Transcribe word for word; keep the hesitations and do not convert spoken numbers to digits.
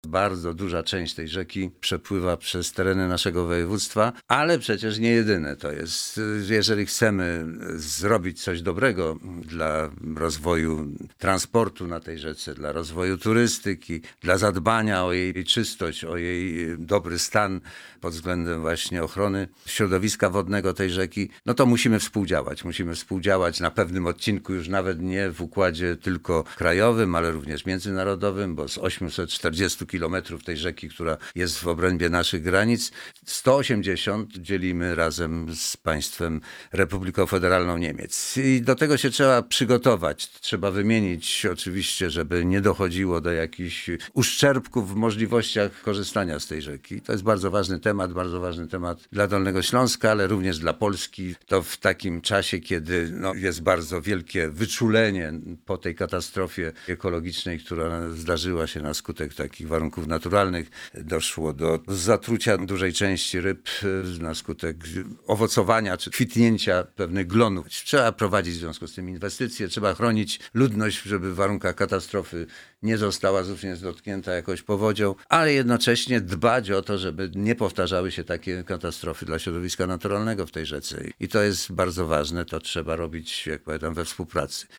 Bardzo duża część tej rzeki przepływa przez tereny naszego województwa, ale przecież nie jedyne to jest. Jeżeli chcemy zrobić coś dobrego dla rozwoju transportu na tej rzece, dla rozwoju turystyki, dla zadbania o jej czystość, o jej dobry stan pod względem właśnie ochrony środowiska wodnego tej rzeki, no to musimy współdziałać. Musimy współdziałać na pewnym odcinku, już nawet nie w układzie tylko krajowym, ale również międzynarodowym, bo z osiemset czterdziestu kilometrów tej rzeki, która jest w obrębie naszych granic, sto osiemdziesiąt dzielimy razem z państwem Republiką Federalną Niemiec. I do tego się trzeba przygotować. Trzeba wymienić oczywiście, żeby nie dochodziło do jakichś uszczerbków w możliwościach korzystania z tej rzeki. To jest bardzo ważny temat, bardzo ważny temat dla Dolnego Śląska, ale również dla Polski. To w takim czasie, kiedy no, jest bardzo wielkie wyczulenie po tej katastrofie ekologicznej, która zdarzyła się na skutek takich warunków naturalnych. Doszło do zatrucia dużej części ryb na skutek owocowania czy kwitnięcia pewnych glonów. Trzeba prowadzić w związku z tym inwestycje, trzeba chronić ludność, żeby w warunkach katastrofy nie została znów nie dotknięta jakąś powodzią, ale jednocześnie dbać o to, żeby nie powtarzały się takie katastrofy dla środowiska naturalnego w tej rzece. I to jest bardzo ważne, to trzeba robić, jak powiadam, we współpracy.